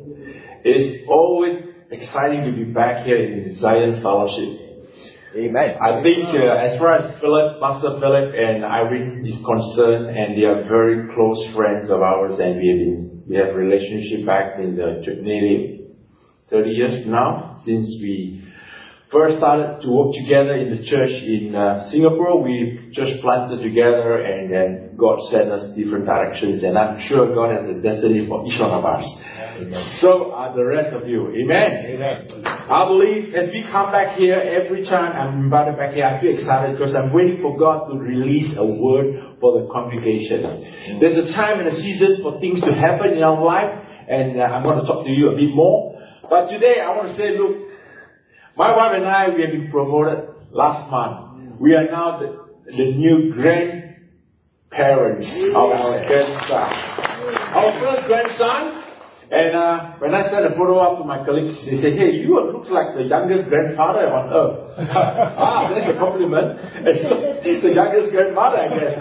It's always exciting to be back here in Zion Fellowship. Amen. I think as far as Pastor Philip and Irene is concerned, and they are very close friends of ours, and we have relationship back in the nearly 30 years now since we first started to work together in the church in Singapore. We just planted together, and then God sent us different directions, and I'm sure God has a destiny for each one of us. Amen. So are the rest of you. Amen. Amen. I believe as we come back here, every time I'm invited back here, I feel excited because I'm waiting for God to release a word for the congregation. There's a time and a season for things to happen in our life, and I'm going to talk to you a bit more. But today I want to say, look, my wife and I, we have been promoted last month. We are now the new grandparents of our grandson. Our first grandson. And when I sent a photo up to my colleagues, they said, hey, you look like the youngest grandfather on earth. That's a compliment. And so he's the youngest grandfather, I guess.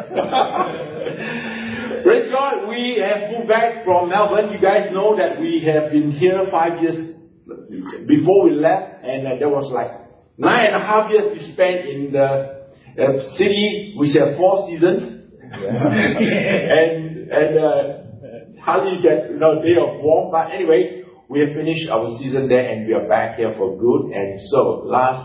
Praise God, we have moved back from Melbourne. You guys know that we have been here 5 years before we left. And there was like 9.5 years we spent in the city, which have 4 seasons. and hardly get day of warm, but anyway, we have finished our season there and we are back here for good. And so last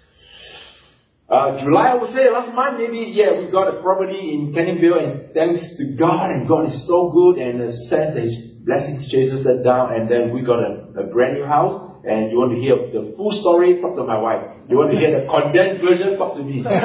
July, I would say last month maybe, we got a property in Canningville, and thanks to God, and God is so good, and the sense that His blessings chases us down, and then we got a brand new house. And you want to hear the full story, talk to my wife. You want to hear the condensed version, talk to me. Men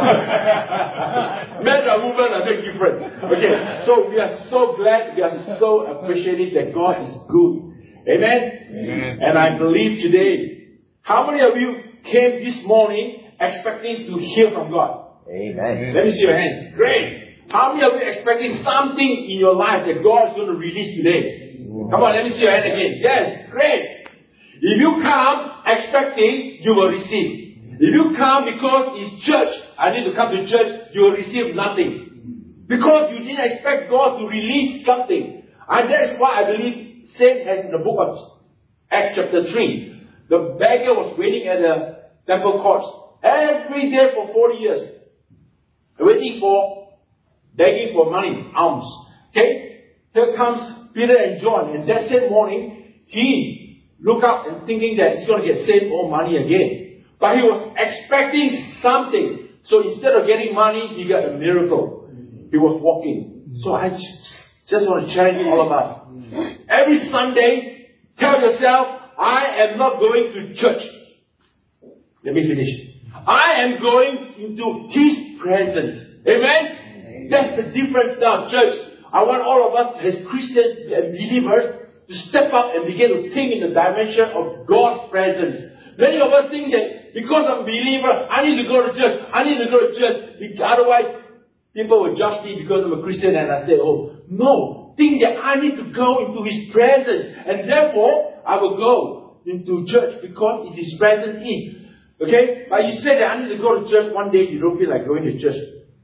and women are very different. Okay, so we are so glad, we are so appreciative that God is good. Amen? Amen. And I believe today, how many of you came this morning expecting to hear from God? Amen. Let me see your hands. Great. How many of you expecting something in your life that God is going to release today? Come on, let me see your hand again. Yes, great. If you come expecting, you will receive. If you come because it's church, I need to come to church, you will receive nothing. Because you didn't expect God to release something. And that is why I believe, same as in the book of Acts chapter 3, the beggar was waiting at the temple courts every day for 40 years. Begging for money, alms. Okay? Here comes Peter and John, and that same morning, he look up and thinking that he's going to get same old money again. But he was expecting something. So instead of getting money, he got a miracle. He was walking. So I just want to challenge all of us. Every Sunday, tell yourself, I am not going to church. Let me finish. I am going into His presence. Amen? That's the difference now, church. I want all of us as Christians and believers to step up and begin to think in the dimension of God's presence. Many of us think that because I'm a believer, I need to go to church. I need to go to church. Otherwise, people will judge me because I'm a Christian, and I say, oh, no. Think that I need to go into His presence. And therefore, I will go into church because it is His presence in. Okay? But you say that I need to go to church one day, you don't feel like going to church.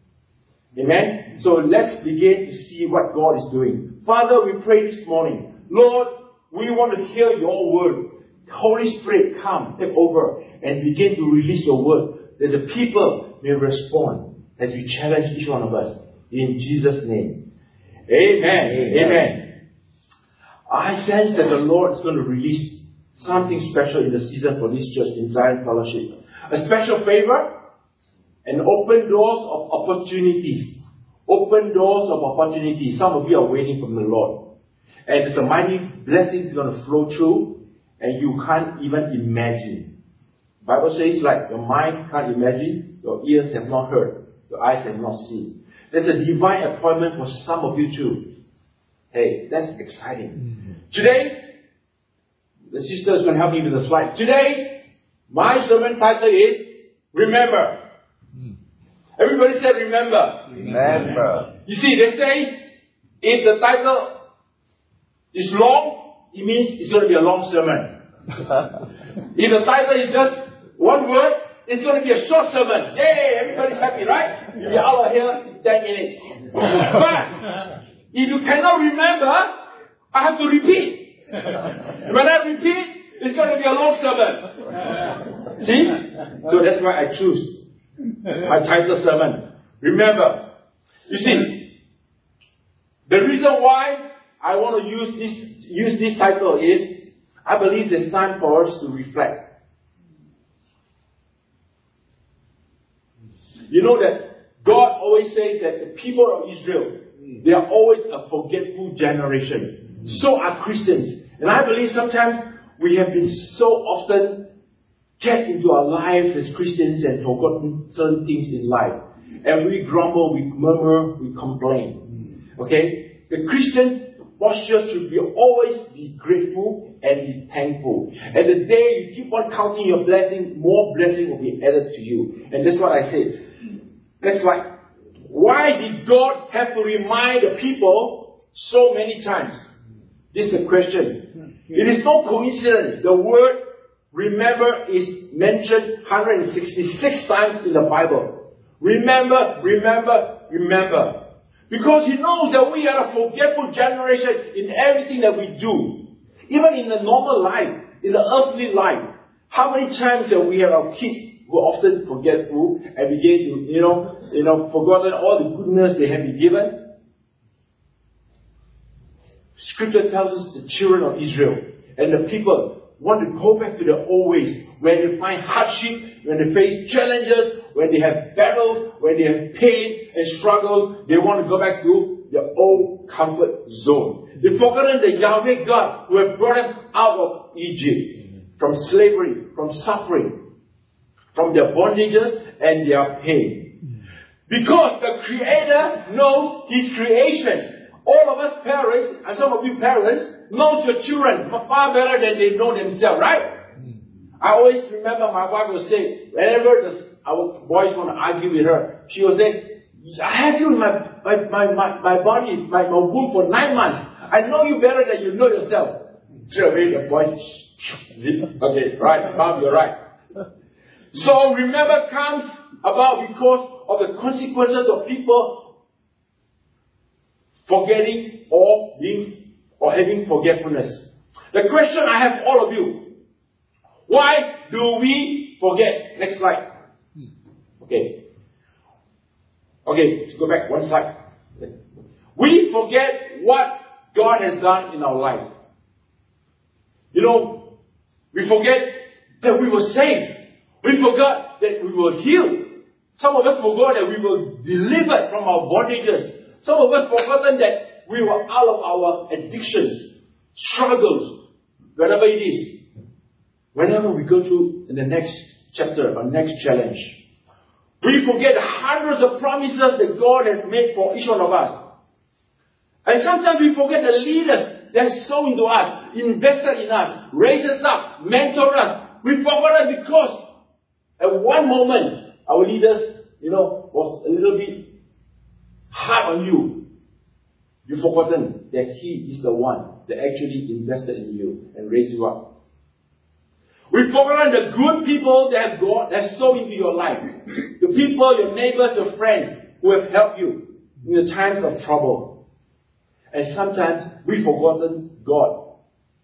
Amen? So let's begin to see what God is doing. Father, we pray this morning. Lord, we want to hear your word. Holy Spirit, come, take over, and begin to release your word, that the people may respond as we challenge each one of us. In Jesus' name. Amen. Amen. Amen. I sense that the Lord is going to release something special in the season for this church in Zion Fellowship. A special favor and open doors of opportunities. Open doors of opportunities. Some of you are waiting from the Lord. And the mighty blessing is going to flow through, and you can't even imagine. The Bible says, like your mind can't imagine, your ears have not heard, your eyes have not seen. There's a divine appointment for some of you too. Hey, that's exciting. Mm-hmm. Today, the sister is going to help me with the slide. Today, my sermon title is Remember. Everybody said remember. Remember. You see, they say if the title is long, it means it's going to be a long sermon. If the title is just one word, it's going to be a short sermon. Yay, everybody's happy, right? You'll be out of here in 10 minutes. But if you cannot remember, I have to repeat. When I repeat, it's going to be a long sermon. See? So that's why I choose my title sermon. Remember, you see, the reason why I want to use this title is, I believe it's time for us to reflect. You know that God always says that the people of Israel, they are always a forgetful generation. So are Christians. And I believe sometimes we have been so often get into our lives as Christians and forgotten certain things in life. And we grumble, we murmur, we complain. Okay? The Christian posture should be always be grateful and be thankful. And the day you keep on counting your blessing, more blessing will be added to you. And that's what I say. That's like, why did God have to remind the people so many times? This is the question. It is no coincidence. The word remember is mentioned 166 times in the Bible. Remember, remember, remember. Because He knows that we are a forgetful generation in everything that we do. Even in the normal life, in the earthly life. How many times have we have our kids who are often forgetful and begin to, forgotten all the goodness they have been given? Scripture tells us the children of Israel and the people want to go back to their old ways. When they find hardship, when they face challenges, when they have battles, when they have pain and struggles, they want to go back to their old comfort zone. They've forgotten the Yahweh God who have brought them out of Egypt, from slavery, from suffering, from their bondages and their pain. Because the Creator knows His creation. All of us parents, and some of you parents, knows your children far better than they know themselves, right? I always remember my wife will say, whenever our boys want to argue with her, she will say, I have you in my body, my womb for 9 months. I know you better than you know yourself. Straight away the boys, okay, right, Mom, you're right. So remember comes about because of the consequences of people forgetting or having forgetfulness. The question I have for all of you, why do we forget? Next slide. Okay, let's go back one slide. We forget what God has done in our life. We forget that we were saved. We forgot that we were healed. Some of us forgot that we were delivered from our bondages. Some of us forgotten that we were out of our addictions, struggles, whatever it is. Whenever we go through in the next chapter or next challenge, we forget hundreds of promises that God has made for each one of us. And sometimes we forget the leaders that sow into us, invested in us, raised us up, mentored us. We forgot it because at one moment our leaders, was a little bit hard on you. You've forgotten that He is the one that actually invested in you and raised you up. We've forgotten the good people that have sown into your life. The people, your neighbors, your friends who have helped you in the times of trouble. And sometimes we've forgotten God.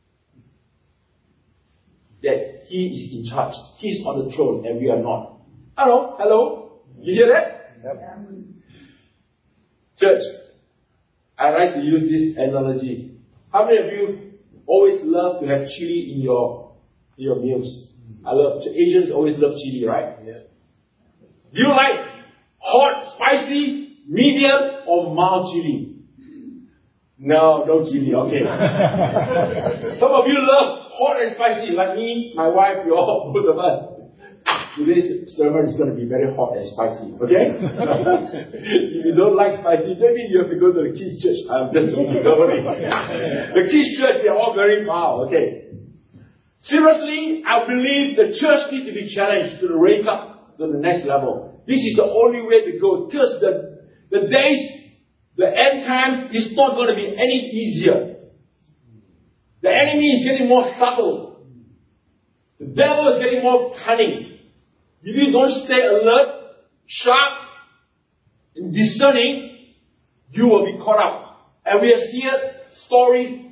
That He is in charge. He is on the throne and we are not. Hello? You hear that? Yep. Church, I like to use this analogy. How many of you always love to have chili in your meals? Asians always love chili, right? Yeah. Do you like hot, spicy, medium, or mild chili? No chili, okay. Some of you love hot and spicy, like me, my wife, you all, both of us. Today's sermon is going to be very hot and spicy, okay? If you don't like spicy, maybe you have to go to the kids' church. I'm just joking, don't worry. The kids' church, they're all very mild, okay? Seriously, I believe the church needs to be challenged to raise up to the next level. This is the only way to go. Because the days, the end time is not going to be any easier. The enemy is getting more subtle. The devil is getting more cunning. If you don't stay alert, sharp, and discerning, you will be caught up. And we have heard stories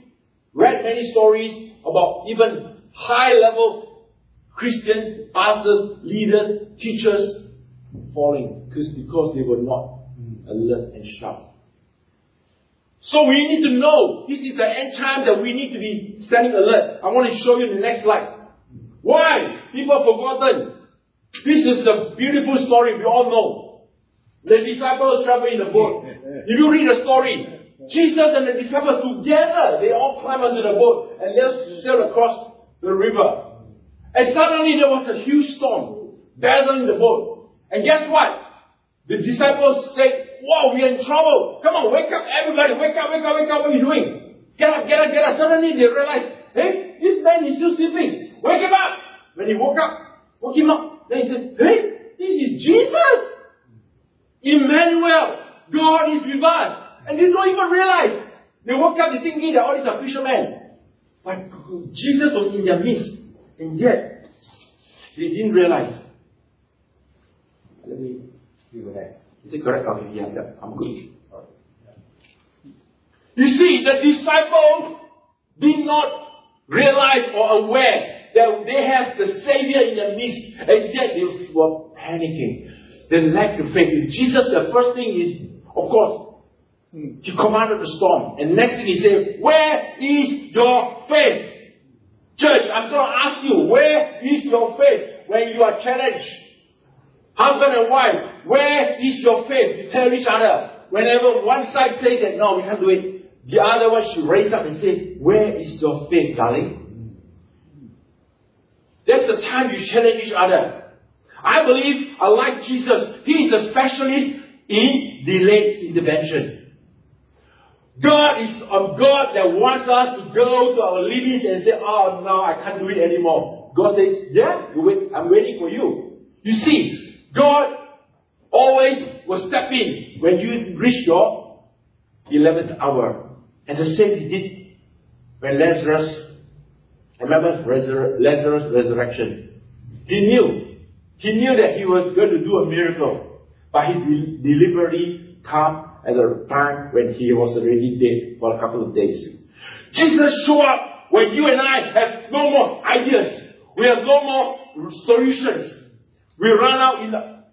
read many stories about even high-level Christians, pastors, leaders, teachers falling because they were not alert and sharp. So we need to know this is the end time that we need to be standing alert. I want to show you in the next slide. Why? People have forgotten. This is a beautiful story we all know. The disciples travel in the boat. If you read the story, Jesus and the disciples together, they all climb onto the boat and they'll sail across the river. And suddenly there was a huge storm battling the boat. And guess what? The disciples said, "Wow, we are in trouble. Come on, wake up, everybody. Wake up. What are you doing? Get up. Suddenly they realized, hey, this man is still sleeping. Wake him up. When he woke him up. Then he said, hey, this is Jesus. Emmanuel. God is with us. And they don't even realize. They woke up thinking that all these are fishermen. But Jesus was in their midst. And yet, they didn't realize. Let me do the next. Is it correct? Okay, yeah, I'm good. You see, the disciples did not realize or aware that they have the Savior in their midst, and yet they were panicking. They lacked the faith. Jesus, the first thing is, of course, He commanded the storm. And next thing He said, where is your faith? Church, I'm going to ask you, where is your faith when you are challenged? Husband and wife, where is your faith? You tell each other. Whenever one side says that, no, we can't do it, the other one should raise up and say, where is your faith, darling? That's the time you challenge each other. I believe, like Jesus, He is a specialist in delayed intervention. God is a God that wants us to go to our limits and say, oh, no, I can't do it anymore. God says, yeah, you wait, I'm waiting for you. You see, God always will step in when you reach your 11th hour. And the same He did when Lazarus, remember Lazarus' resurrection. He knew that he was going to do a miracle. But He deliberately came at a time when he was already dead for a couple of days. Jesus showed up when you and I have no more ideas. We have no more solutions. We run out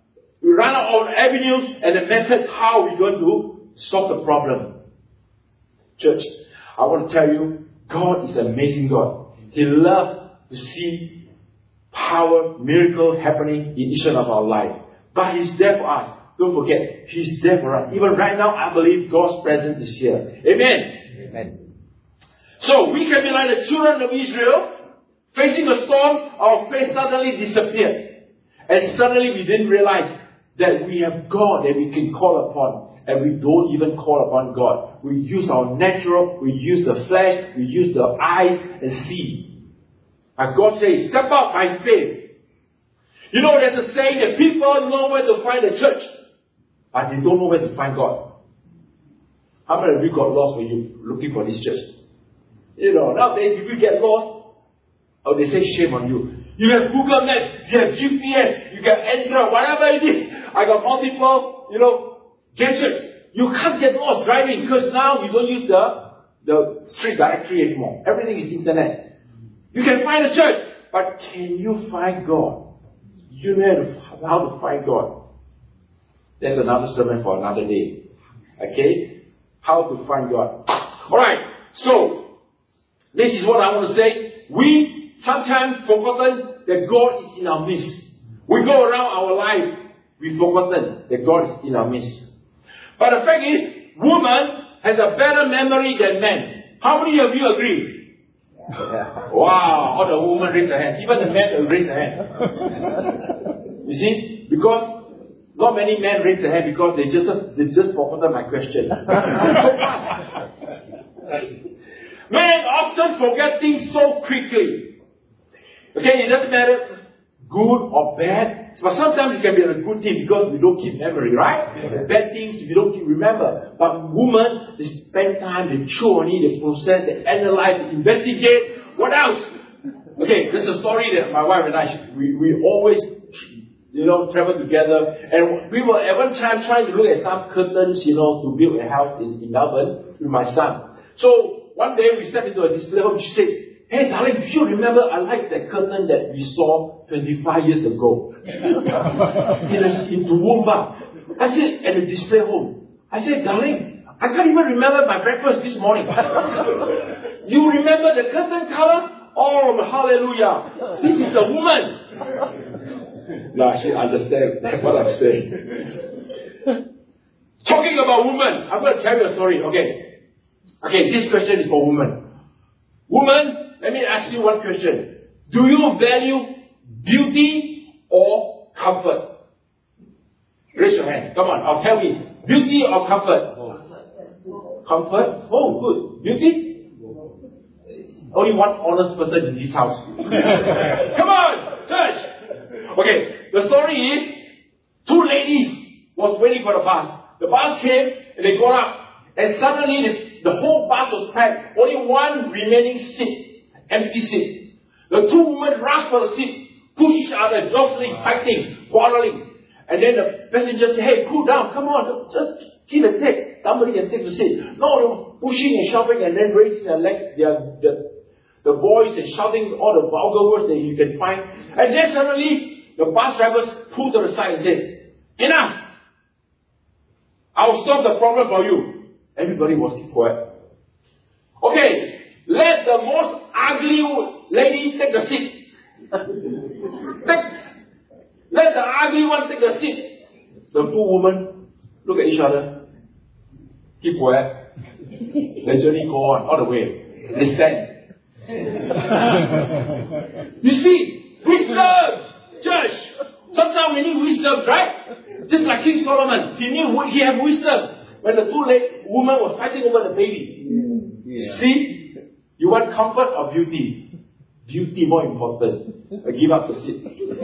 of avenues and the methods how we're going to solve the problem. Church, I want to tell you, God is an amazing God. He loves to see power, miracle happening in each one of our lives. But He's there for us. Don't forget, He's there for us. Even right now, I believe God's presence is here. Amen. Amen. So we can be like the children of Israel, facing a storm, our faith suddenly disappeared. And suddenly we didn't realize that we have God that we can call upon. And we don't even call upon God. We use our natural, we use the flesh, we use the eyes and see. And God says, step up by faith. You know, there's a saying that people know where to find the church, but they don't know where to find God. How many of you got lost when you're looking for this church? You know, nowadays if you get lost, they say shame on you. You have Google Maps, you have GPS, you got Android, whatever it is. I got multiple, gadgets. You can't get lost driving because now you don't use the street directory anymore. Everything is internet. You can find a church, but can you find God? You know how to find God. That's another sermon for another day. Okay? How to find God. Alright, so this is what I want to say. We sometimes forgotten that God is in our midst. We go around our life, we've forgotten that God is in our midst. But the fact is, woman has a better memory than man. How many of you agree? Yeah. Wow, all the women raise their hand. Even the men raise their hand. You see, because not many men raise their hand because they just forgotten my question. Men often forget things so quickly. Okay, it doesn't matter good or bad. But sometimes it can be a good thing because we don't keep memory, right? The bad things we don't keep remember. But women, they spend time, they chew on it, they process, they analyze, they investigate. What else? Okay, there's a story that my wife and I, we always, travel together. And we were at one time trying to look at some curtains, to build a house in Melbourne with my son. So one day we stepped into a display home. She said, "Hey, darling, do you remember I like that curtain that we saw 25 years ago in Toowoomba?" I said, "At the display home." I said, "Darling, I can't even remember my breakfast this morning." "You remember the curtain color?" "Oh, hallelujah. This is a woman." Now she understands what I'm saying. Talking about women, I'm going to tell you a story. Okay, this question is for women. Woman, let me ask you one question. Do you value beauty or comfort? Raise your hand. Come on, I'll tell you. Beauty or comfort? Comfort? Oh, good. Beauty? Only one honest person in this house. Come on, church. Okay, the story is, two ladies was waiting for the bus. The bus came and they got up. And suddenly the whole bus was packed. Only one remaining seat, empty seat. The two women rushed for the seat, pushed each other, jostling, fighting, quarreling. And then the passenger said, "Hey, cool down, come on, just give and take. Somebody can take the seat." No, they were pushing and shoving and then raising their legs, the voice and shouting all the vulgar words that you can find. And then suddenly, the bus drivers pulled to the side and said, "Enough! I will solve the problem for you." Everybody was quiet. "Okay, let the most ugly lady take the seat. Let the ugly one take the seat." The two women look at each other. Keep quiet. The journey go on all the way. They stand. You see, wisdom, church. Sometimes we need wisdom, right? Just like King Solomon, he had wisdom when the two women were fighting over the baby. Yeah. See, you want comfort or beauty? Beauty more important. Give up the seat.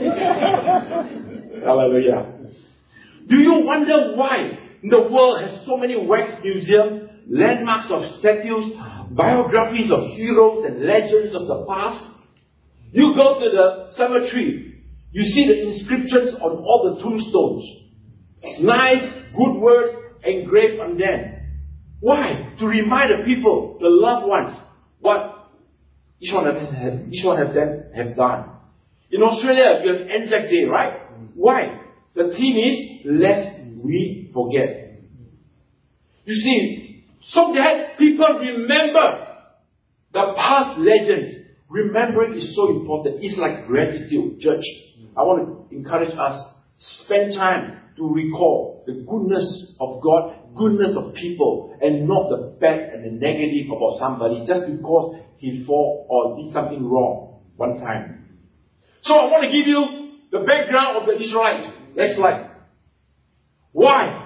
Hallelujah. Do you wonder why the world has so many wax museums, landmarks of statues, biographies of heroes and legends of the past? You go to the cemetery, you see the inscriptions on all the tombstones. Nice, good words engraved on them. Why? To remind the people, the loved ones, what each one of them have done. In Australia, you have Anzac Day, right? Why? The theme is, lest we forget. You see, so that people remember the past legends. Remembering is so important. It's like gratitude, church. I want to encourage us, spend time to recall the goodness of God, goodness of people, and not the bad and the negative about somebody just because he fought or did something wrong one time. So I want to give you the background of the Israelites. Next slide. Why?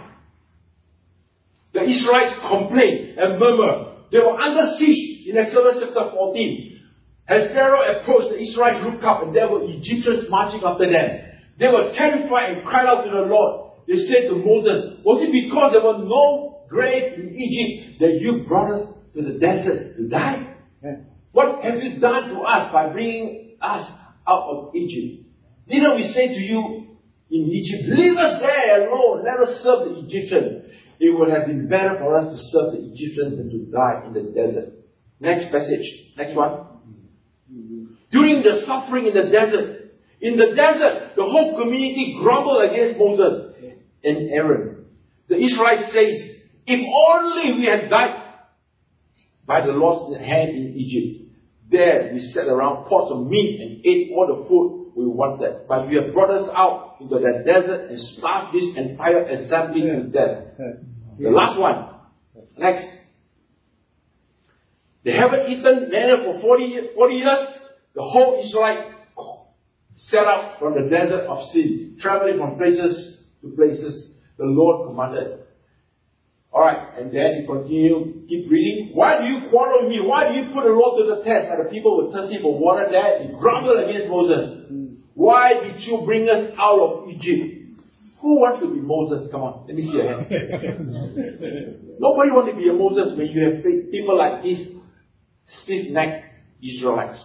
The Israelites complained and murmured. They were under siege in Exodus chapter 14. As Pharaoh approached, the Israelites looked up and there were Egyptians marching after them. They were terrified and cried out to the Lord. They said to Moses, "Was it because there were no graves in Egypt that you brought us to the desert to die? What have you done to us by bringing us out of Egypt? Didn't we say to you in Egypt, 'Leave us there alone, let us serve the Egyptians'? It would have been better for us to serve the Egyptians than to die in the desert." Next passage. Next one. During the suffering in the desert, the whole community grumbled against Moses and Aaron. The Israelites says, "If only we had died by the Lord's hand in Egypt. There we sat around pots of meat and ate all the food we wanted. But you have brought us out into the desert and starved this entire assembly to death." The last one. Next. They haven't eaten manna for 40 years. The whole Israelite set out from the desert of Sin, traveling from places to places. The Lord commanded. Alright, and then you continue, keep reading. "Why do you quarrel with me? Why do you put the Lord to the test?" And the people were thirsty for water there. They grumbled against Moses. "Why did you bring us out of Egypt?" Who wants to be Moses? Come on, let me see your hand. Nobody wants to be a Moses when you have people like these stiff-necked Israelites.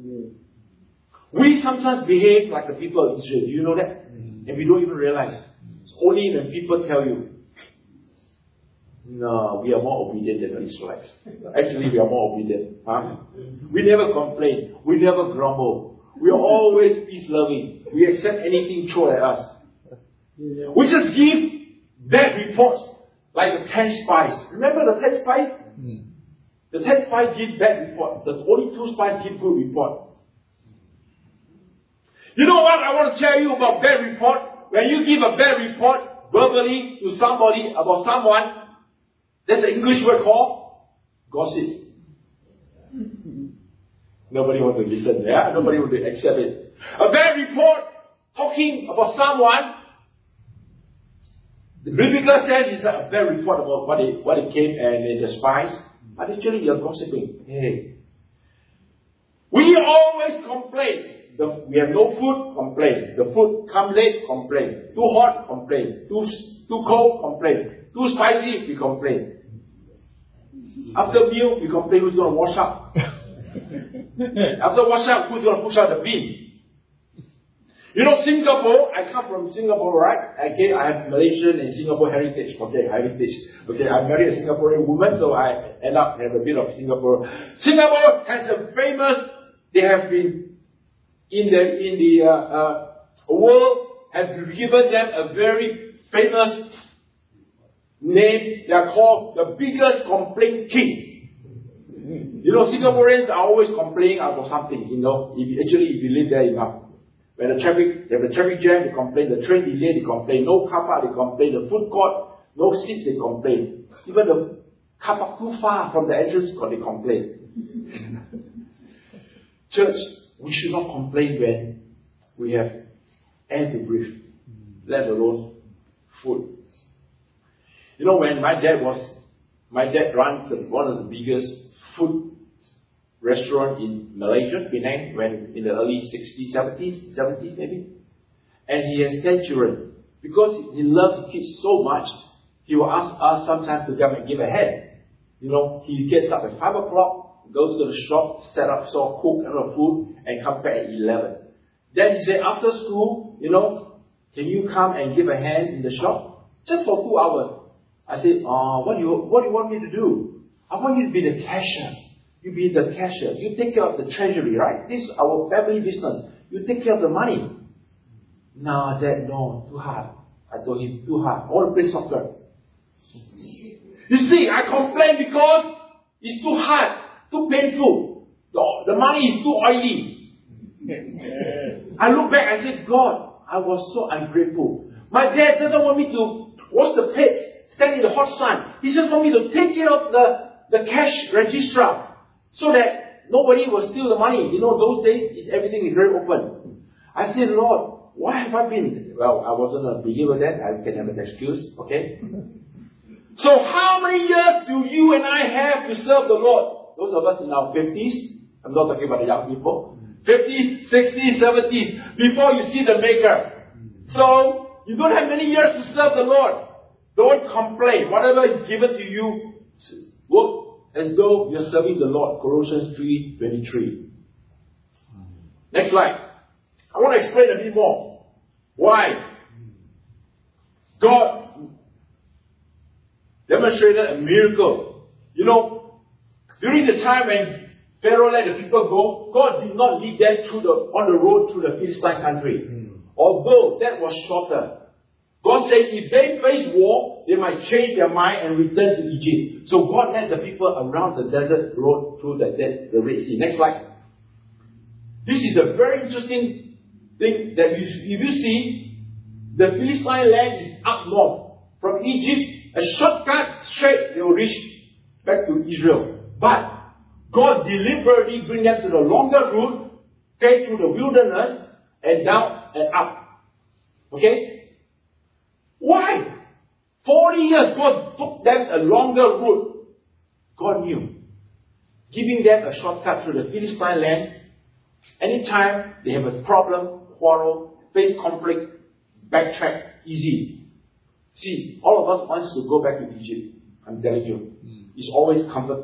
We sometimes behave like the people of Israel. Do you know that? And we don't even realize. It's only when people tell you. No, we are more obedient than the Israelites. Actually, we are more obedient. Huh? We never complain. We never grumble. We are always peace-loving. We accept anything thrown at us. We just give bad reports, like the 10 spies. Remember the 10 spies? The 10 spies give bad report. The only 2 spies give good report. You know what I want to tell you about bad report? When you give a bad report verbally to somebody about someone, that's the English word called gossip. Nobody wants to listen, yeah? Nobody wants to accept it. A bad report talking about someone, the biblical sense is a bad report about what it came and the spies, but actually you're gossiping. Hey. We always complain. We have no food, complain. The food come late, complain. Too hot, complain. Too cold, complain. Too spicy, we complain. After meal, we complain who's going to wash up. After wash up, who's going to push out the bin? You know, Singapore, I come from Singapore, right? Okay, I have Malaysian and Singapore heritage. Okay, I married a Singaporean woman, so I end up have a bit of Singapore. Singapore has a famous, they have been in the world, have given them a very famous name. They are called the biggest complaint king. You know, Singaporeans are always complaining about something, you know. If you live there enough. When they have a traffic jam, they complain. The train delay, they complain. No car park, they complain. The food court, no seats, they complain. Even the car park too far from the entrance, they complain. Church, we should not complain when we have air to breathe, let alone food. You know, when my dad runs one of the biggest food restaurant in Malaysia, Penang, when in the early 60s, 70s maybe. And he has 10 children. Because he loves the kids so much, he will ask us sometimes to come and give a hand. You know, he gets up at 5 o'clock, goes to the shop, set up, cook food, and come back at 11. Then he said, after school, you know, can you come and give a hand in the shop? Just for 2 hours. I said, what do you want me to do? I want you to be the cashier. You be the cashier. You take care of the treasury, right? This is our family business. You take care of the money. No, Dad, no, too hard. I told him, too hard. I want to play soccer. You see, I complain because it's too hard, too painful. The money is too oily. I look back and say, God, I was so ungrateful. My dad doesn't want me to wash the plates, stand in the hot sun. He just wants me to take care of the cash register, so that nobody will steal the money. You know, those days, everything is very open. I said, Lord, why have I been? Well, I wasn't a believer then. I can have an excuse, okay? So how many years do you and I have to serve the Lord? Those of us in our 50s, I'm not talking about the young people, 50s, 60s, 70s, before you see the Maker. So, you don't have many years to serve the Lord. Don't complain. Whatever is given to you, work as though you're serving the Lord. Colossians 3:23. Next slide. I want to explain a bit more. Why? God demonstrated a miracle. You know, during the time when Pharaoh let the people go, God did not lead them on the road through the Philistine country. Although that was shorter. God said if they face war, they might change their mind and return to Egypt. So God led the people around the desert road through the Red Sea. Next slide. This is a very interesting thing that if you see, the Philistine land is up north. From Egypt, a shortcut straight, they will reach back to Israel. But God deliberately bring them to the longer route, okay, through the wilderness and down and up. Okay? Why? 40 years God took them a longer route. God knew. Giving them a shortcut through the Philistine land. Anytime they have a problem, quarrel, face conflict, backtrack, easy. See, all of us wants to go back to Egypt. I'm telling you. It's always comfort.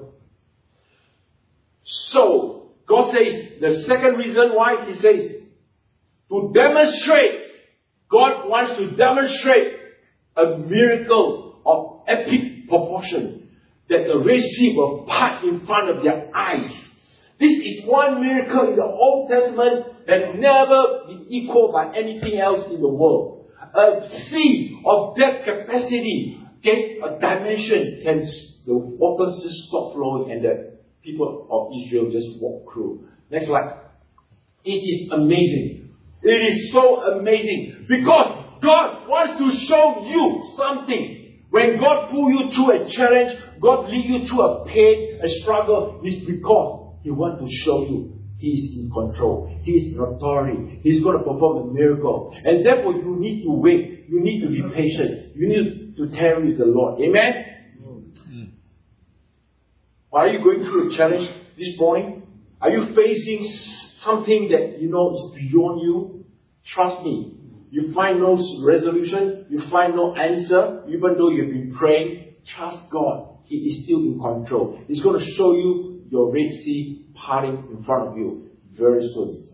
So, God says, the second reason why He says, to demonstrate, God wants to demonstrate a miracle of epic proportion that the Red Sea will part in front of their eyes. This is one miracle in the Old Testament that never been equaled by anything else in the world. A sea of that capacity, okay, a dimension, can the waters just stop flowing and the people of Israel just walk through. Next slide. It is amazing. It is so amazing because God wants to show you something. When God pull you through a challenge, God lead you through a pain, a struggle, it's because He wants to show you He is in control. He is in authority. He's going to perform a miracle. And therefore you need to wait. You need to be patient. You need to tarry with the Lord. Amen? Are you going through a challenge this morning? Are you facing something that you know is beyond you? Trust me. You find no resolution. You find no answer. Even though you've been praying, trust God. He is still in control. He's going to show you your Red Sea parting in front of you very soon.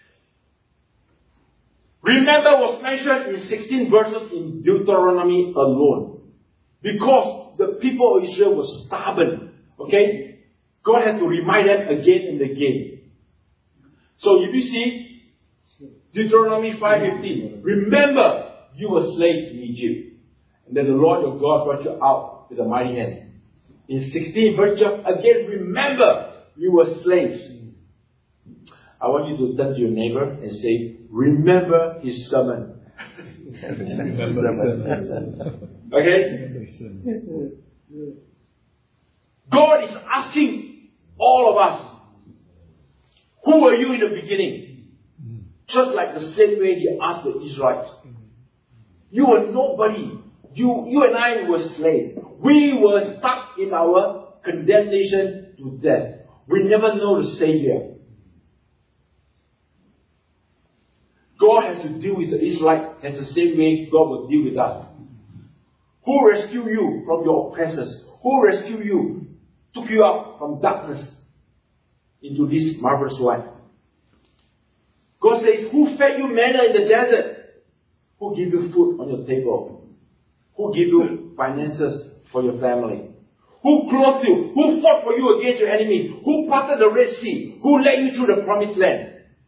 Remember was mentioned in 16 verses in Deuteronomy alone. Because the people of Israel were stubborn. Okay? God has to remind them again and again. So if you see Deuteronomy 5:15, remember you were slaves in Egypt. And then the Lord your God brought you out with a mighty hand. In 16 verse 12, again remember you were slaves. I want you to turn to your neighbor and say, remember his sermon. Okay? God is asking all of us, who were you in the beginning? Just like the same way He asked the Israelites. You were nobody. You and I were slaves. We were stuck in our condemnation to death. We never know the Savior. God has to deal with the Israelites as the same way God will deal with us. Who rescued you from your oppressors? Who rescued you? Took you out from darkness into this marvelous light. God says, who fed you manna in the desert? Who gave you food on your table? Who gave you finances for your family? Who clothed you? Who fought for you against your enemy? Who parted the Red Sea? Who led you through the promised land?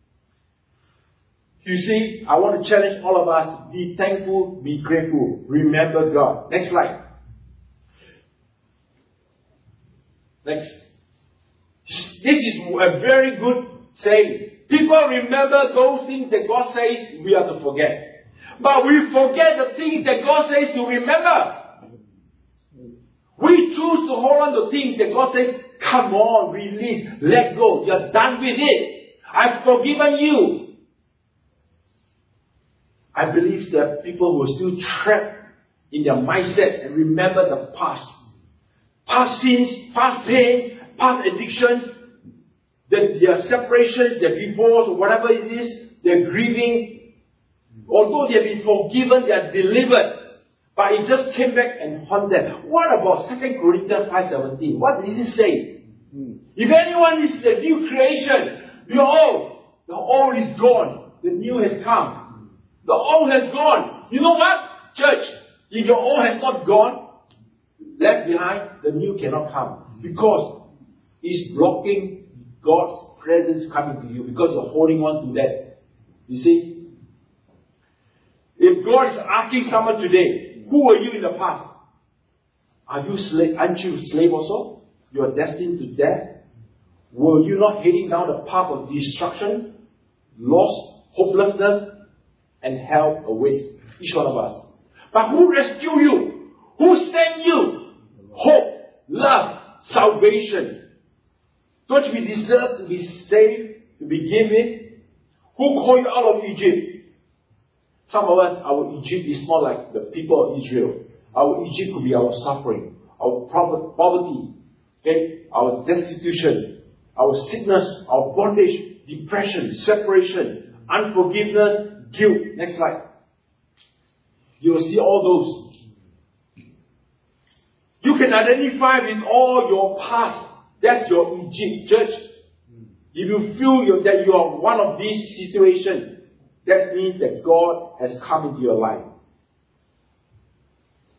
You see, I want to challenge all of us. Be thankful, be grateful. Remember God. Next slide. Next. This is a very good saying. People remember those things that God says we are to forget. But we forget the things that God says to remember. We choose to hold on to things that God says, come on, release, let go. You're done with it. I've forgiven you. I believe that people who are still trapped in their mindset and remember the past. Past sins, past pain, past addictions, their separations, their divorce, or whatever it is, they're grieving. Although they have been forgiven, they are delivered. But it just came back and haunt them. What about 2 Corinthians 5:17? What does it say? If anyone is a new creation, behold, the old is gone, the new has come. The old has gone. You know what, church? If your old has not gone, left behind, the new cannot come. Because it's blocking God's presence coming to you. Because you're holding on to that. You see? If God is asking someone today, who were you in the past? Aren't you a slave also? You are destined to death. Were you not heading down the path of destruction, loss, hopelessness, and hell awaits each one of us? But who rescued you? Who sent you? Hope, love, salvation. Don't we deserve to be saved to begin with? Who called you out of Egypt? Some of us, our Egypt is more like the people of Israel. Our Egypt could be our suffering, our poverty, okay? Our destitution, our sickness, our bondage, depression, separation, unforgiveness, guilt. Next slide. You will see all those. You can identify with all your past. That's your Egypt, church. If you feel that you are one of these situations, that means that God has come into your life.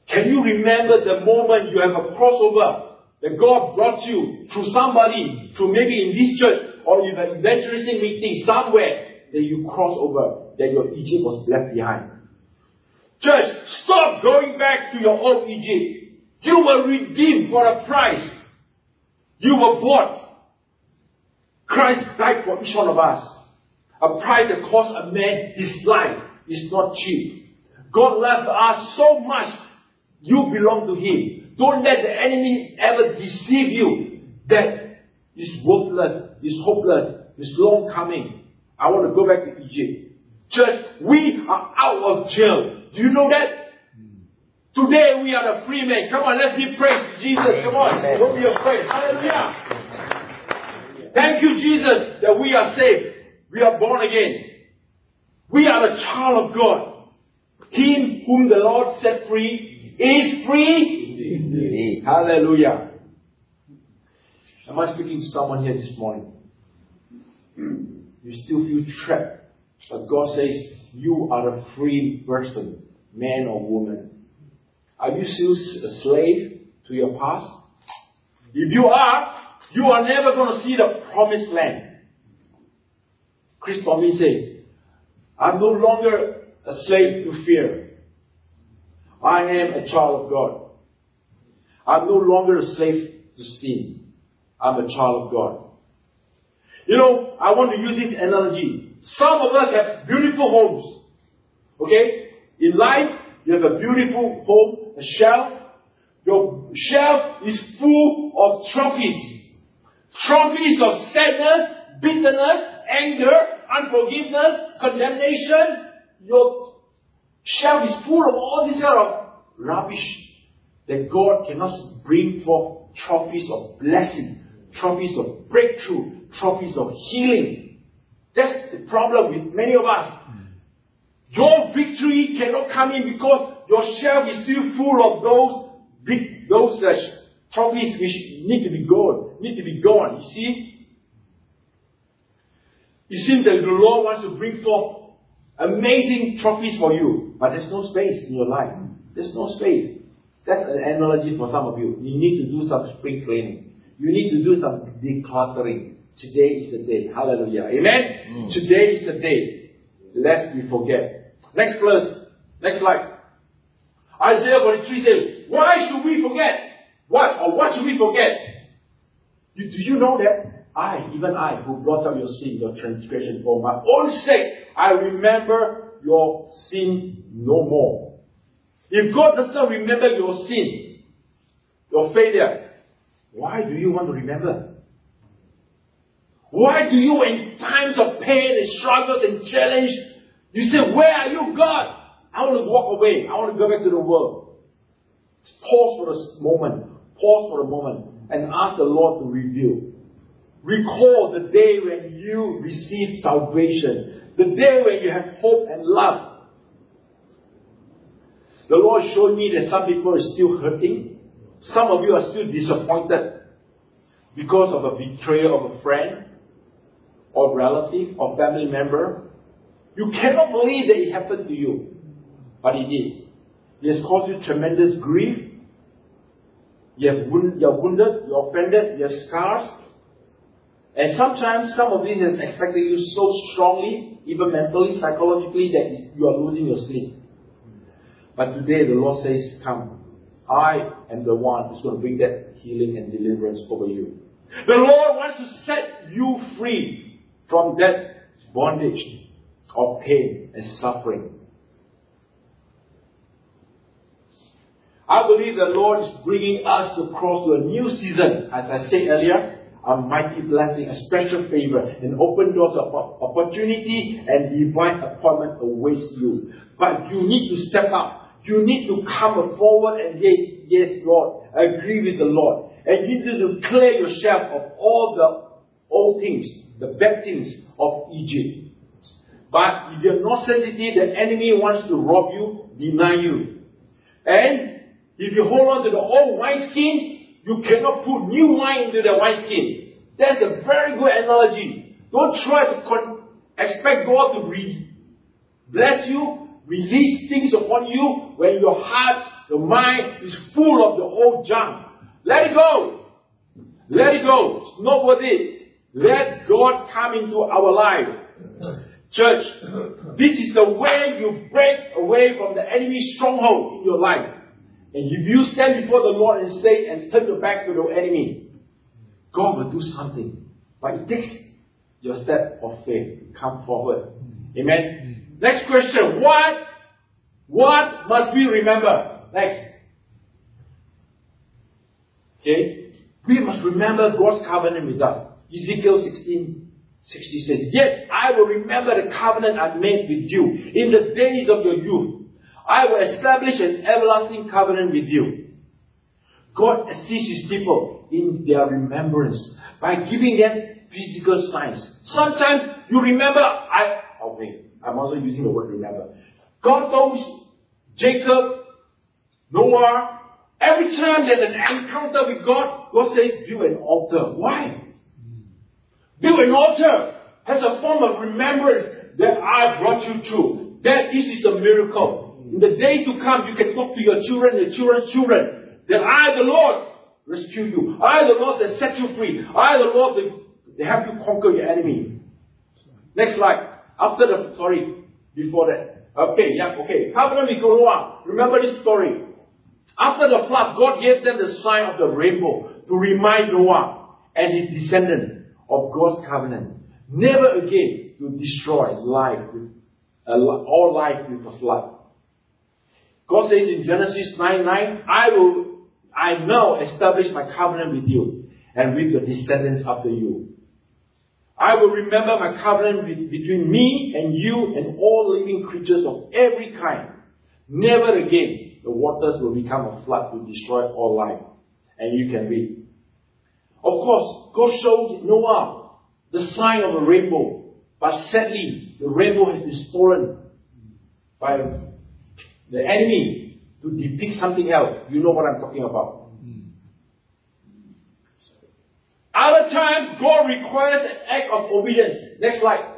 Can you remember the moment you have a crossover that God brought you through somebody, through maybe in this church or in an evangelistic meeting somewhere, that you cross over, that your Egypt was left behind? Church, stop going back to your old Egypt. You were redeemed for a price. You were bought. Christ died for each one of us. A price that cost a man his life is not cheap. God loved us so much. You belong to Him. Don't let the enemy ever deceive you that it's worthless, it's hopeless, it's long coming. I want to go back to Egypt. Church, we are out of jail. Do you know that? Today we are the free men. Come on, let's give praise to Jesus. Come on, don't be afraid. Hallelujah. Thank you, Jesus, that we are saved. We are born again. We are the child of God. Him whom the Lord set free is free indeed. Hallelujah. Am I speaking to someone here this morning? You still feel trapped. But God says, you are a free person, man or woman. Are you still a slave to your past? If you are never going to see the promised land. Chris Tomlin said, I'm no longer a slave to fear. I am a child of God. I'm no longer a slave to sin. I'm a child of God. You know, I want to use this analogy. Some of us have beautiful homes. Okay? In life, you have a beautiful home, a shelf. Your shelf is full of trophies. Trophies of sadness, bitterness, anger, unforgiveness, condemnation. Your shelf is full of all this kind of rubbish that God cannot bring forth trophies of blessing, trophies of breakthrough, trophies of healing. That's the problem with many of us. Your victory cannot come in because your shelf is still full of those trophies which need to be gone. You see? It seems that the Lord wants to bring forth amazing trophies for you, but there's no space in your life. There's no space. That's an analogy for some of you. You need to do some spring cleaning. You need to do some decluttering. Today is the day. Hallelujah. Amen? Today is the day. Lest we forget. Next verse. Next slide. Isaiah 43 says, why should we forget? What should we forget? Do you know that? Even I, who brought up your sin, your transgression for my own sake, I remember your sin no more. If God does not remember your sin, your failure, why do you want to remember? Why do you, in times of pain and struggles and challenge, you say, where are you, God? I want to walk away. I want to go back to the world. Pause for a moment and ask the Lord to reveal. Recall the day when you received salvation. The day when you have hope and love. The Lord showed me that some people are still hurting. Some of you are still disappointed because of a betrayal of a friend or relative or family member. You cannot believe that it happened to you. But it did. It has caused you tremendous grief. You're wounded, you're offended, you have scars. And sometimes some of this has affected you so strongly, even mentally, psychologically, that you are losing your sleep. But today the Lord says, come, I am the one who's going to bring that healing and deliverance over you. The Lord wants to set you free from that bondage of pain and suffering. I believe the Lord is bringing us across to a new season. As I said earlier, a mighty blessing, a special favor, an open doors of opportunity and divine appointment awaits you. But you need to step up. You need to come forward and say, yes, Lord, agree with the Lord. And you need to clear yourself of all the old things, the bad things of Egypt. But if you're not sensitive, the enemy wants to rob you, deny you. And if you hold on to the old wineskin, you cannot put new wine into the wineskin. That's a very good analogy. Don't try to expect God to bless you, release things upon you when your heart your mind is full of the old junk. Let it go. Let it go. It's not worth it. Let God come into our life. Church, this is the way you break away from the enemy's stronghold in your life. And if you stand before the Lord and say and turn your back to the enemy, God will do something. But it takes your step of faith. Come forward. Amen. Next question. What must we remember? Next. Okay. We must remember God's covenant with us. Ezekiel 16:60 says, "Yet I will remember the covenant I made with you in the days of your youth. I will establish an everlasting covenant with you." God assists His people in their remembrance by giving them physical signs. Sometimes you remember, I'm also using the word remember. God told Jacob, Noah, every time there's an encounter with God, God says, build an altar. Why? Build an altar as a form of remembrance that I brought you through. That this is a miracle. In the day to come, you can talk to your children, your children's children, that I, the Lord, rescue you. I, the Lord, that set you free. I, the Lord, that help you conquer your enemy. Next slide. Before that. Okay. Covenant with Noah. Remember this story. After the flood, God gave them the sign of the rainbow to remind Noah and his descendants of God's covenant. Never again to destroy all life with a flood. God says in Genesis 9:9, I now establish my covenant with you and with your descendants after you. I will remember my covenant between me and you and all living creatures of every kind. Never again the waters will become a flood to destroy all life. And you can read. Of course, God showed Noah the sign of a rainbow. But sadly, the rainbow has been stolen by the enemy to depict something else. You know what I'm talking about. Other times, God requires an act of obedience. Next slide.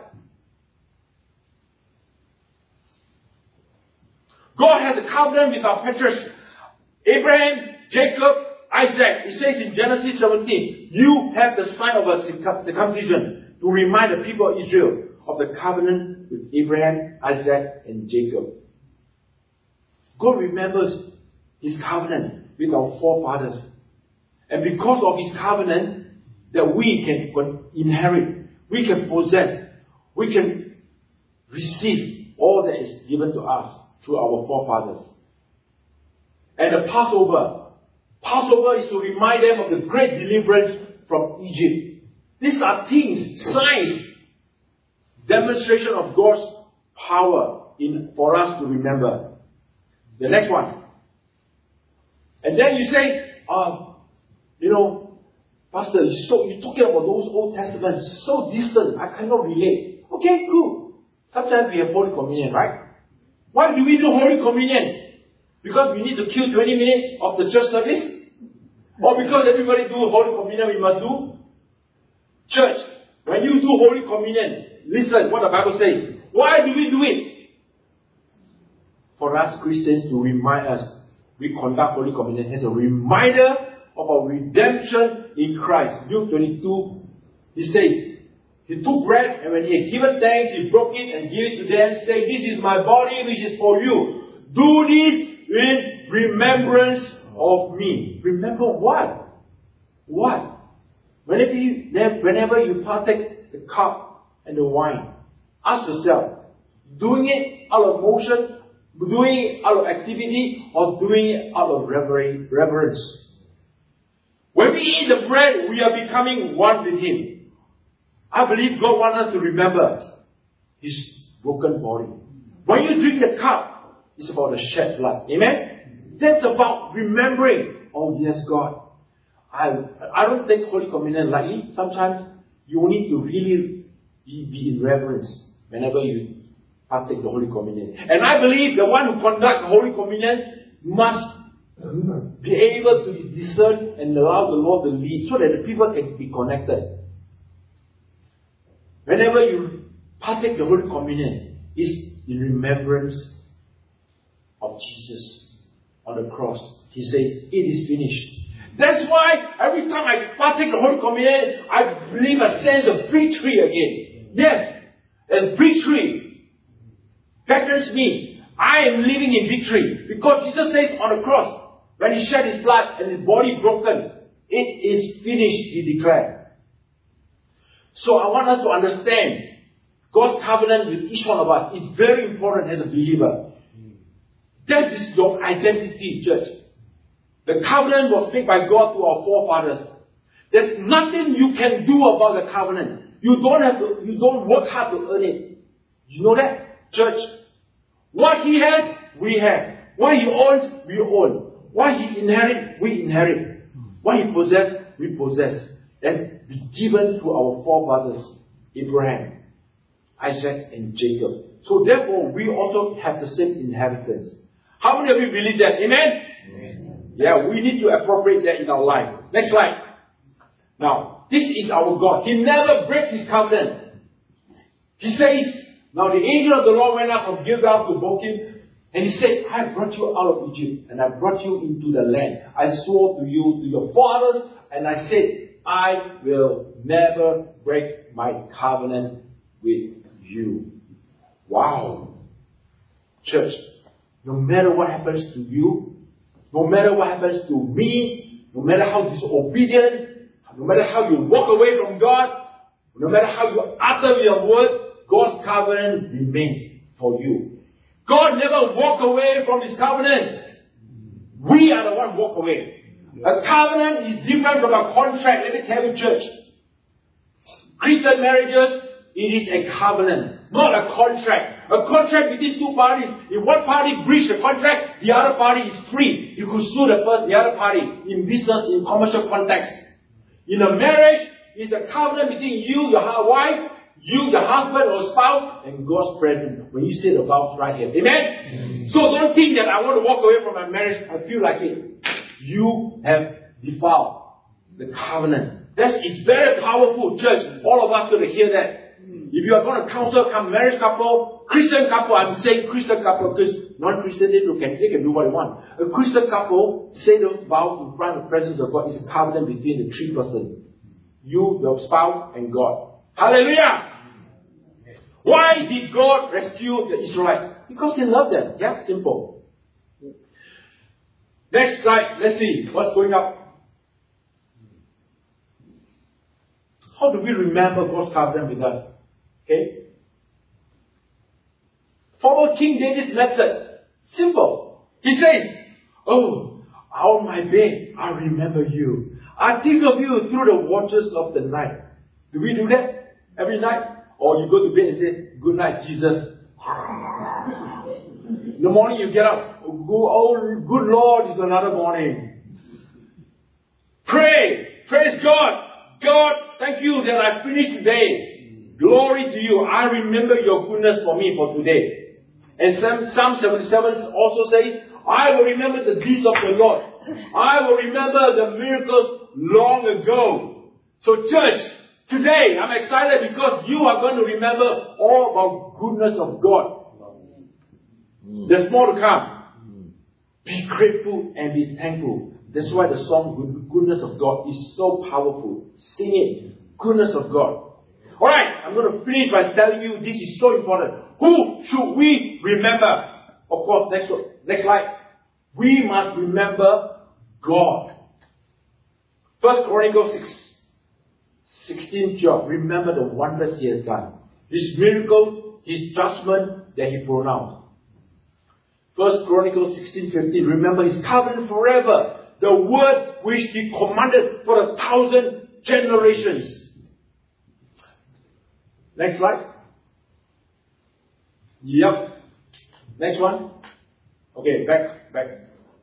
God has a covenant with our patriarchs, Abraham, Jacob, Isaac. It says in Genesis 17, you have the sign of a circumcision to remind the people of Israel of the covenant with Abraham, Isaac, and Jacob. God remembers His covenant with our forefathers. And because of His covenant, that we can inherit, we can possess, we can receive all that is given to us through our forefathers. And the Passover is to remind them of the great deliverance from Egypt. These are things, signs, demonstration of God's power for us to remember. The next one. And then you say, Pastor, you're talking about those Old Testaments, so distant, I cannot relate. Okay, cool. Sometimes we have Holy Communion, right? Why do we do Holy Communion? Because we need to kill 20 minutes of the church service? Or because everybody do Holy Communion, we must do? Church, when you do Holy Communion, listen what the Bible says. Why do we do it? For us Christians to remind us, we conduct Holy Communion as a reminder of our redemption in Christ. Luke 22, he says, He took bread, and when He had given thanks, He broke it and gave it to them, saying, "This is my body which is for you. Do this in remembrance of me." Remember what? What? Whenever you partake the cup and the wine, ask yourself, doing it out of motion, doing it out of activity, or doing it out of reverence? When we eat the bread, we are becoming one with Him. I believe God wants us to remember His broken body. When you drink the cup, it's about the shed blood. Amen? That's about remembering, oh yes, God. I don't take Holy Communion lightly. Sometimes you need to really be in reverence whenever you partake the Holy Communion. And I believe the one who conducts the Holy Communion must be able to discern and allow the Lord to lead so that the people can be connected. Whenever you partake the Holy Communion, it's in remembrance of Jesus. on the cross. He says, it is finished. That's why every time I partake the Holy Communion, I believe a sense of victory again. Yes, and victory beckons me. I am living in victory. Because Jesus says on the cross, when He shed His blood and His body broken, it is finished, He declared. So I want us to understand God's covenant with each one of us is very important as a believer. That is your identity, church. The covenant was made by God to our forefathers. There's nothing you can do about the covenant. You don't work hard to earn it. You know that, church? What He has, we have. What He owns, we own. What He inherits, we inherit. What He possesses, we possess. And be given to our forefathers, Abraham, Isaac, and Jacob. So therefore, we also have the same inheritance. How many of you believe that? Amen? Amen. Yeah, we need to appropriate that in our life. Next slide. Now, this is our God. He never breaks His covenant. He says, now the angel of the Lord went up from Gilgal to Bochim, and he said, I brought you out of Egypt, and I brought you into the land. I swore to you, to your fathers, and I said, I will never break my covenant with you. Wow. Church, no matter what happens to you, no matter what happens to me, no matter how disobedient, no matter how you walk away from God, no matter how you utter your word, God's covenant remains for you. God never walked away from His covenant. We are the ones who walk away. A covenant is different from a contract. Let me tell you, church. Christian marriages, it is a covenant, not a contract. A contract between two parties. If one party breaches the contract, the other party is free. You could sue the other party in business, in commercial context. In a marriage, it's a covenant between you, your wife, you, the husband or spouse, and God's presence. When you say the vows right here. Amen? So don't think that I want to walk away from my marriage. I feel like it. You have defiled the covenant. That is very powerful, church. All of us got to hear that. If you are going to counsel a marriage couple, Christian couple, I'm saying Christian couple because non-Christian, they can do what they want. A Christian couple, say those vows in front of the presence of God is a covenant between the three persons. You, your spouse, and God. Hallelujah! Why did God rescue the Israelites? Because He loved them. Yeah, simple. Next slide, let's see what's going up. How do we remember God's covenant with us? Okay? Follow King David's method. Simple. He says, oh, on my bed, I remember you. I think of you through the watches of the night. Do we do that every night? Or you go to bed and say, good night, Jesus. In the morning you get up. Oh, good Lord, it's another morning. Pray. Praise God. God, thank you that I finished today. Glory to you. I remember your goodness for me for today. And Psalm 77 also says, I will remember the deeds of the Lord. I will remember the miracles long ago. So church, today I'm excited because you are going to remember all about goodness of God. There's more to come. Be grateful and be thankful. That's why the song Goodness of God is so powerful. Sing it. Goodness of God. Alright, I'm going to finish by telling you this is so important. Who should we remember? Of course, next slide. We must remember God. 1 Chronicles 16:12. Remember the wonders He has done. His miracle, His judgment that He pronounced. 1 Chronicles 16:15. Remember His covenant forever. The word which He commanded for 1,000 generations. Next slide. Yep. Next one. Okay, back.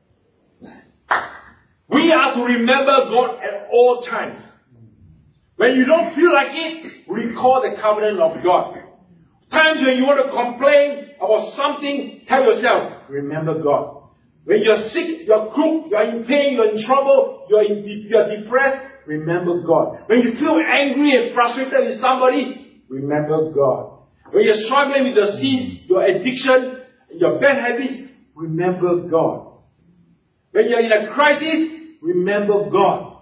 We are to remember God at all times. When you don't feel like it, recall the covenant of God. Times when you want to complain about something, tell yourself, remember God. When you're sick, you're crook, you're in pain, you're in trouble, you're depressed, remember God. When you feel angry and frustrated with somebody, remember God. When you're struggling with your sins, your addiction, your bad habits, remember God. When you are in a crisis, remember God.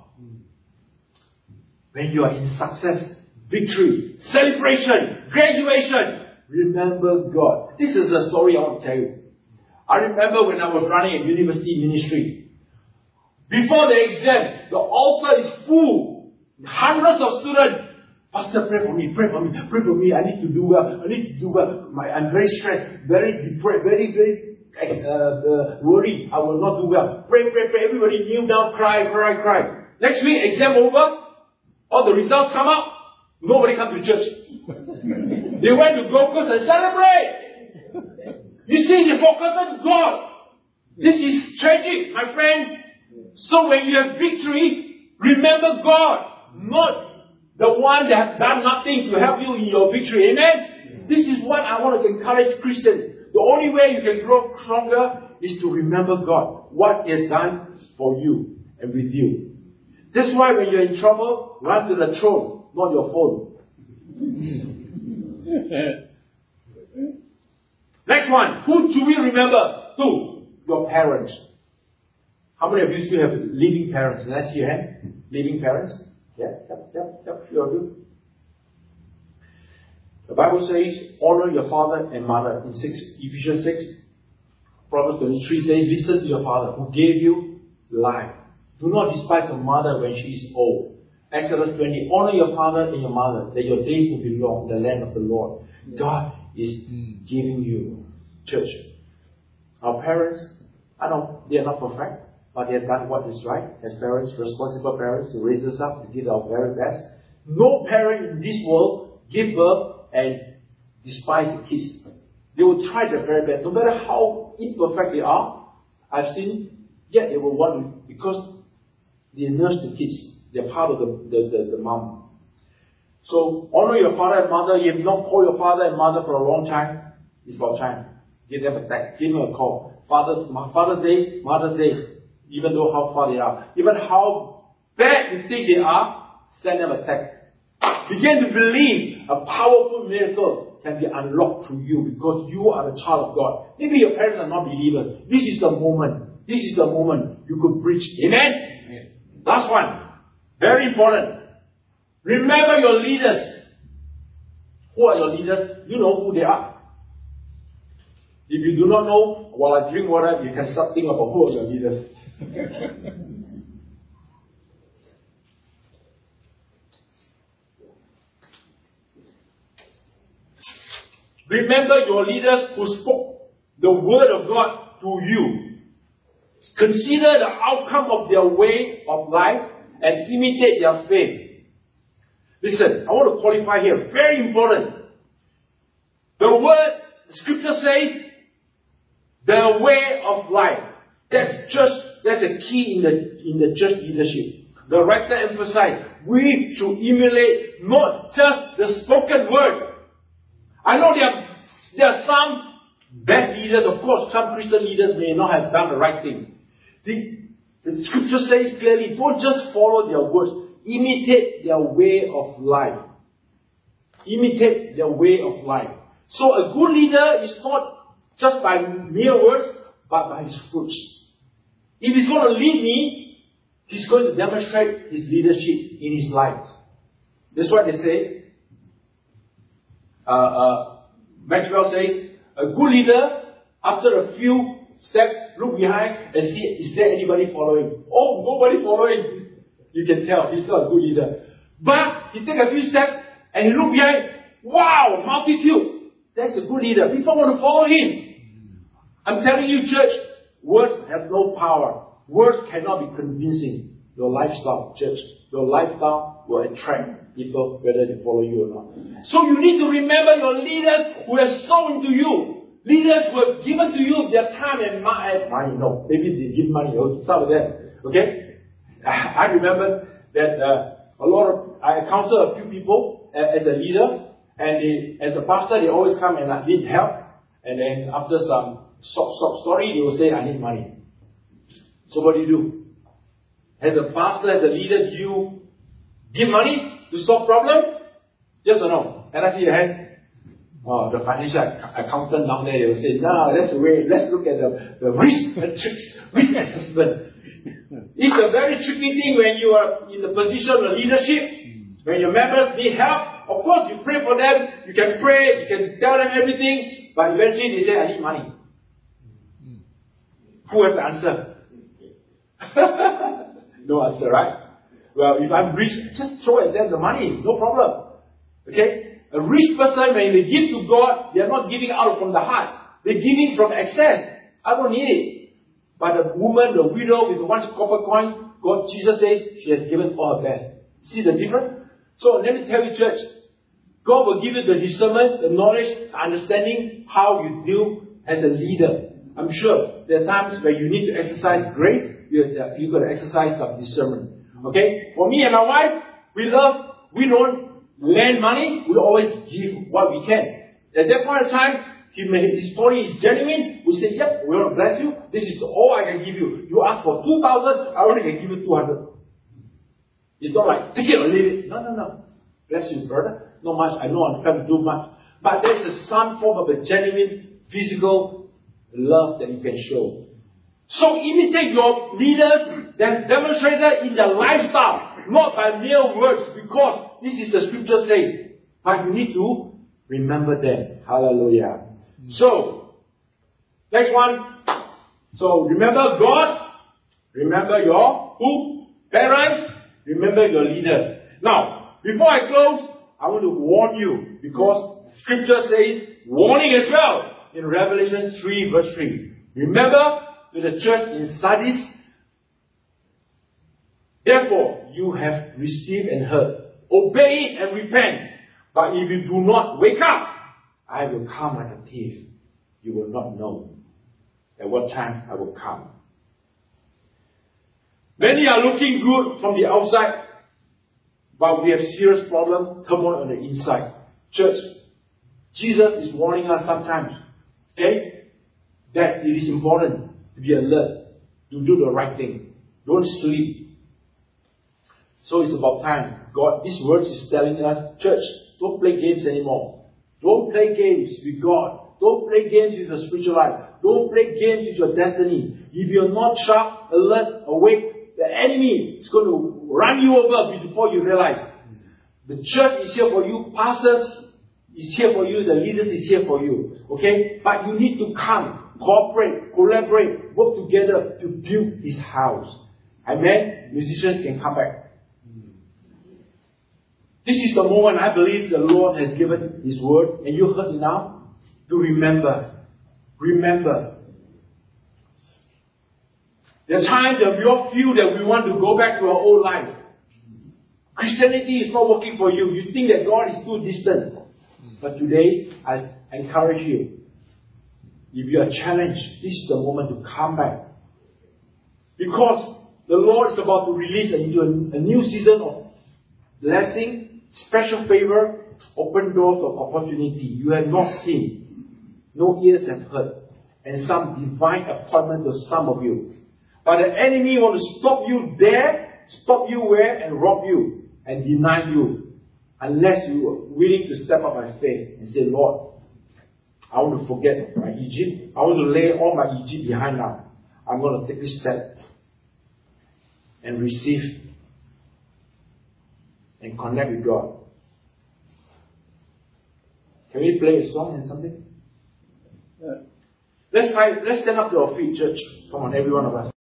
When you are in success, victory, celebration, graduation, remember God. This is a story I want to tell you. I remember when I was running a university ministry. Before the exam, the altar is full. Hundreds of students. Pastor, pray for me, pray for me, pray for me. I need to do well. I need to do well. I'm very stressed, very depressed, very worried. I will not do well. Pray, pray, pray. Everybody kneel down, cry, cry, cry. Next week, exam over. All the results come out. Nobody come to church. They went to Gold Coast and celebrate. You see, they focus on God. This is tragic, my friend. So when you have victory, remember God, not the one that has done nothing to help you in your victory. Amen? This is what I want to encourage Christians. The only way you can grow stronger is to remember God, what He has done for you and with you. That's why when you're in trouble, run to the throne, not your phone. Next one. Who do we remember? 2. Your parents. How many of you still have living parents? Can I see your hand? Living parents? Yeah, yep. Few of you. The Bible says, honor your father and mother in Ephesians 6. Proverbs 23 says, listen to your father who gave you life. Do not despise your mother when she is old. Exodus 20, honor your father and your mother, that your days will be long in the land of the Lord. God is giving you, church. Our parents, I know they are not perfect, but they have done what is right as parents, responsible parents, to raise us up, to give our very best. No parent in this world give birth and despise the kids. They will try their very best, no matter how imperfect they are. I've seen, yet they will want to, because they nurse the kids. They're part of the mom. So, honor your father and mother. You have not called your father and mother for a long time. It's about time. Give them a text. Give them a call. Father's Day, Mother's Day. Even though how far they are. Even how bad you think they are, send them a text. Begin to believe a powerful miracle can be unlocked through you because you are a child of God. Maybe your parents are not believers. This is the moment. This is the moment you could preach. Amen? Amen. Last one. Very important. Remember your leaders. Who are your leaders? You know who they are. If you do not know, while I drink water, you can start thinking about who are your leaders. Remember your leaders who spoke the word of God to you. Consider the outcome of their way of life and imitate their faith. Listen, I want to qualify here. Very important. The scripture says, the way of life. That's a key in the church leadership. The writer emphasized, we should emulate not just the spoken word. I know there are some bad leaders, of course, some Christian leaders may not have done the right thing. The scripture says clearly, don't just follow their words, imitate their way of life. Imitate their way of life. So a good leader is not just by mere words, but by his fruits. If he's going to lead me, he's going to demonstrate his leadership in his life. That's what they say. Maxwell says, a good leader, after a few steps, look behind and see, is there anybody following? Oh, nobody following. You can tell he's not a good leader. But he takes a few steps and he look behind. Wow, multitude. That's a good leader. People want to follow him. I'm telling you, church, words have no power. Words cannot be convincing. Your lifestyle, church, your lifestyle will attract people whether they follow you or not. So you need to remember your leaders who have sown into you. Leaders who have given to you their time and money. No, maybe they give money. Some of them. Okay? I remember that I counsel a few people as a leader, and as a pastor, they always come and need help. And then after some story, they will say, I need money. So what do you do? As a pastor, as a leader, do you give money to solve problems? Yes or no? Can I see your hand? The financial accountant down there, they will say, no, let's look at the risk assessment. It's a very tricky thing when you are in the position of leadership, when your members need help. Of course, you pray for them, you can pray, you can tell them everything, but eventually they say, I need money. Who has the answer? No answer, right? Well, if I'm rich, just throw at them the money, no problem. Okay? A rich person, when they give to God, they are not giving out from the heart. They're giving from excess. I don't need it. But the woman, the widow with the one copper coin, God, Jesus says, she has given all her best. See the difference? So let me tell you, church, God will give you the discernment, the knowledge, the understanding, how you deal as a leader. I'm sure there are times where you need to exercise grace, you've got to exercise some discernment. Okay? For me and my wife, we don't lend money, we always give what we can. At that point of time, his story is genuine, we say, yep, we want to bless you, this is all I can give you. You ask for 2,000, I only can give you 200. It's not like, take it or leave it. No. Bless you, brother. Not much, I know I'm trying to do much. But there's some form of a genuine, physical love that you can show. So imitate your leaders that's demonstrated in their lifestyle, not by mere words, because this is the scripture says. But you need to remember them. Hallelujah. So, next one. So, remember God. Remember your who? Parents. Remember your leaders. Now, before I close, I want to warn you, because scripture says warning as well in Revelation 3 verse 3. Remember to the church in Sardis, therefore you have received and heard. Obey it and repent. But if you do not wake up, I will come like a thief. You will not know at what time I will come. Many are looking good from the outside, but we have serious problem, turmoil on the inside. Church, Jesus is warning us sometimes, okay, that it is important to be alert, to do the right thing. Don't sleep. So it's about time. God, this word is telling us, church, don't play games anymore. Don't play games with God. Don't play games with your spiritual life. Don't play games with your destiny. If you're not sharp, alert, awake, the enemy is going to run you over before you realize. The church is here for you. Pastors is here for you. The leaders is here for you. Okay? But you need to come, cooperate, collaborate, work together to build His house. Amen? Musicians can come back. This is the moment I believe the Lord has given His word, and you heard it now, to remember. Remember. There are times that we all feel that we want to go back to our old life. Christianity is not working for you. You think that God is too distant. But today, I encourage you. If you are challenged, this is the moment to come back. Because the Lord is about to release into a new season of blessing, special favor, open doors of opportunity you have not seen, no ears have heard, and some divine appointment to some of you. But the enemy wants to stop you there, stop you where, and rob you, and deny you, unless you are willing to step up by faith and say, Lord, I want to forget my Egypt. I want to lay all my Egypt behind now. I'm going to take this step and receive and connect with God. Can we play a song and something? Let's stand up to our feet, church. Come on, every one of us.